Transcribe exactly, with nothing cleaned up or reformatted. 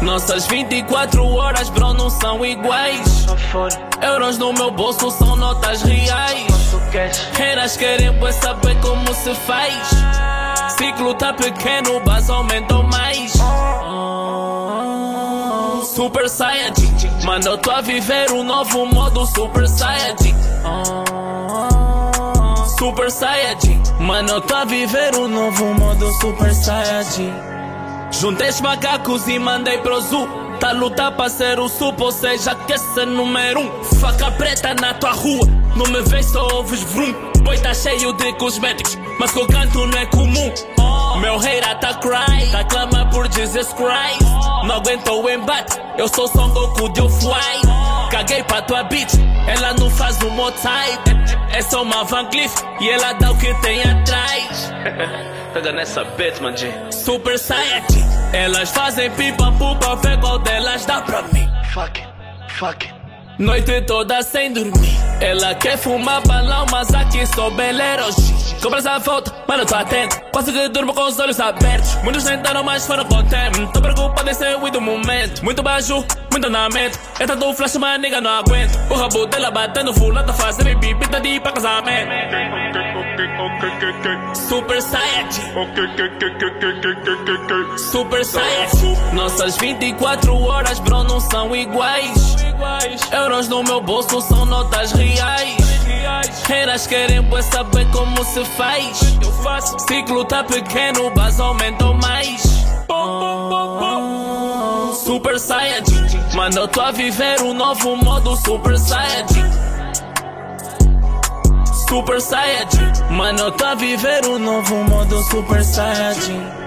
Nossas vinte e quatro horas, bro, não são iguais. Euros no meu bolso são notas reais. Haters querem pois saber como se faz. Ciclo tá pequeno, base aumentou mais. Super Saiyajin, mano, eu tô a viver o novo modo Super Saiyajin. Super Saiyajin, mano, eu tô a viver o novo modo Super Saiyajin. Juntei os macacos e mandei pro zoo. Tá a lutar pra ser o supo, ou seja, que esse é número um. Faca preta na tua rua, não me vês, só ouves vrum. Boi tá cheio de cosméticos, mas que eu canto não é comum. Meu hater tá cry, tá clama por Jesus Christ. Não aguento o embate, eu sou Son Goku de Off-White. Caguei pra tua bitch, ela não faz o meu type. É só uma Van Cleef e ela dá o que tem atrás. Pega nessa bitch, man, G. Super Saiyajin, elas fazem pipa pupa, vê qual delas dá pra mim. Fuck it, fuck it. Noite toda sem dormir. Ela quer fumar balão, mas aqui sou belerogi. Compras a volta, mano, eu tô atento. Quase que durmo com os olhos abertos. Muitos tentaram, mas foram contentes. Tô preocupado em ser o do momento. Muito baixo, muito andamento. Entra do flash, mas nigga, não aguento. O rabo dela batendo fulano, fazendo bebida de ir pra casamento. Super Saiyajin, Super Saiyajin. Nossas vinte e quatro horas, bro, não são iguais. Euros no meu bolso são notas reais. Haters querem pois saber como se faz. Ciclo tá pequeno, base aumentou mais. Super Saiyajin, mano, eu tô a viver o novo modo Super Saiyajin. Super Saiyajin, mano, eu tô a viver o novo modo Super Saiyajin.